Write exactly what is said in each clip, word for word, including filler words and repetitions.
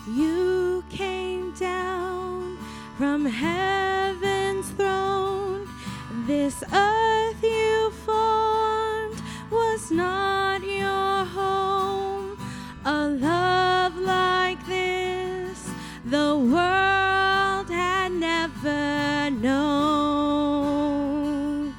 You came down from heaven's throne. This earth you formed was not your home. A love like this the world had never known.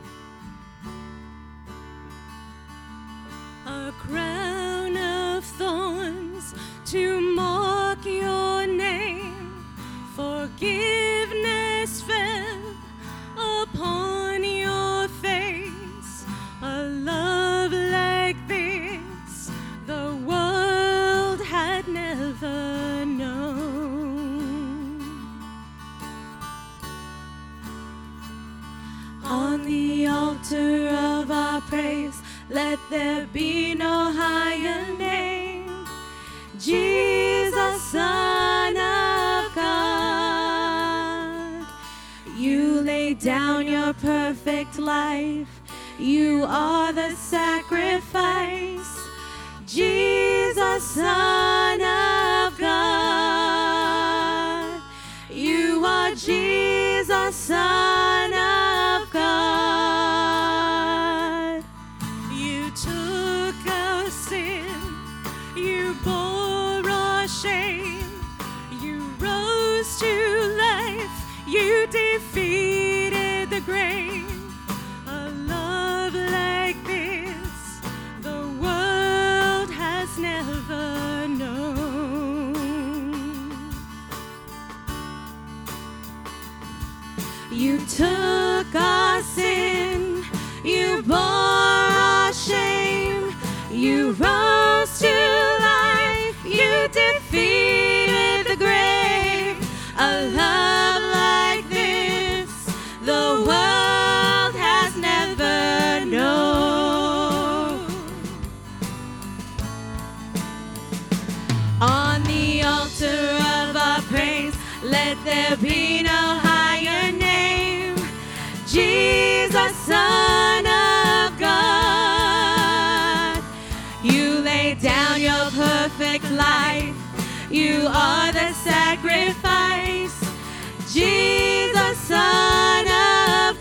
A crown of thorns to mark your name, forgiveness fell upon your face. A love like this the world had never known. On the altar of our praise, let there be no higher name. Jesus, Son of God, you laid down your perfect life. You are the sacrifice. Jesus, Son of God, you are Jesus, Son of God. You took our sin, you bore our shame, you rose to life, you defeated the grave. A love like this the world has never known. You took our sin, you bore our shame, you rose to life, you defeated the grave. A love like this the world has never known. On the altar of our praise, let there be no higher name. Jesus, Son of God, you laid down your perfect life. You are the sacrifice. Jesus, Son of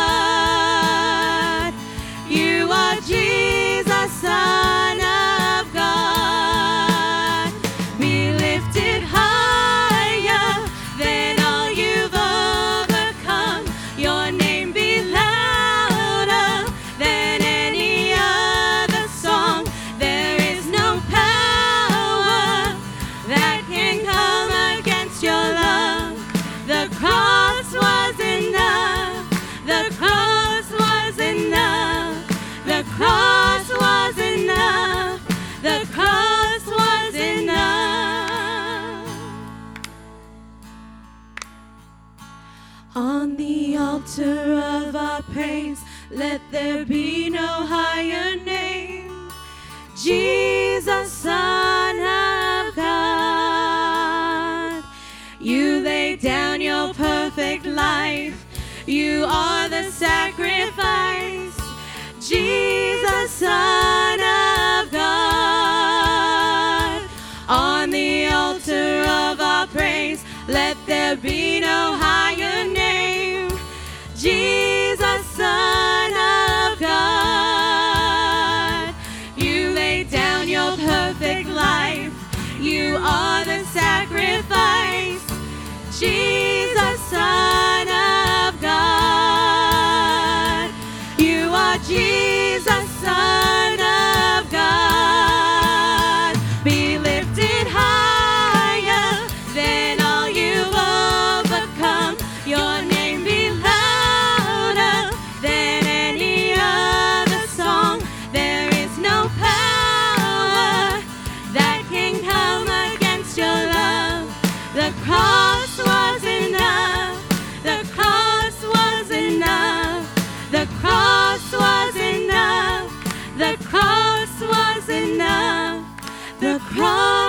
God, you are Jesus, Son of God. Be lifted higher than all you've overcome. Your name be louder than any other song. There is no power that can come against your love. The cross was enough. The cross was enough. The cross was enough. The cross was enough. On the altar of our praise, let there be no higher name. Jesus, Son of God, you laid down your perfect life. You are the sacrifice. Jesus, Son of God, on the altar of our praise, let there be no higher name. Jesus, Son of God, you laid down your perfect life. You are the sacrifice. Jesus, Son of God, you are Jesus, Son of God. Be lifted higher than all you've overcome. Your name be louder than any other song. There is no power that can come against your love. The cross was enough. The cross was enough. The cross was enough. The cross was enough. The cross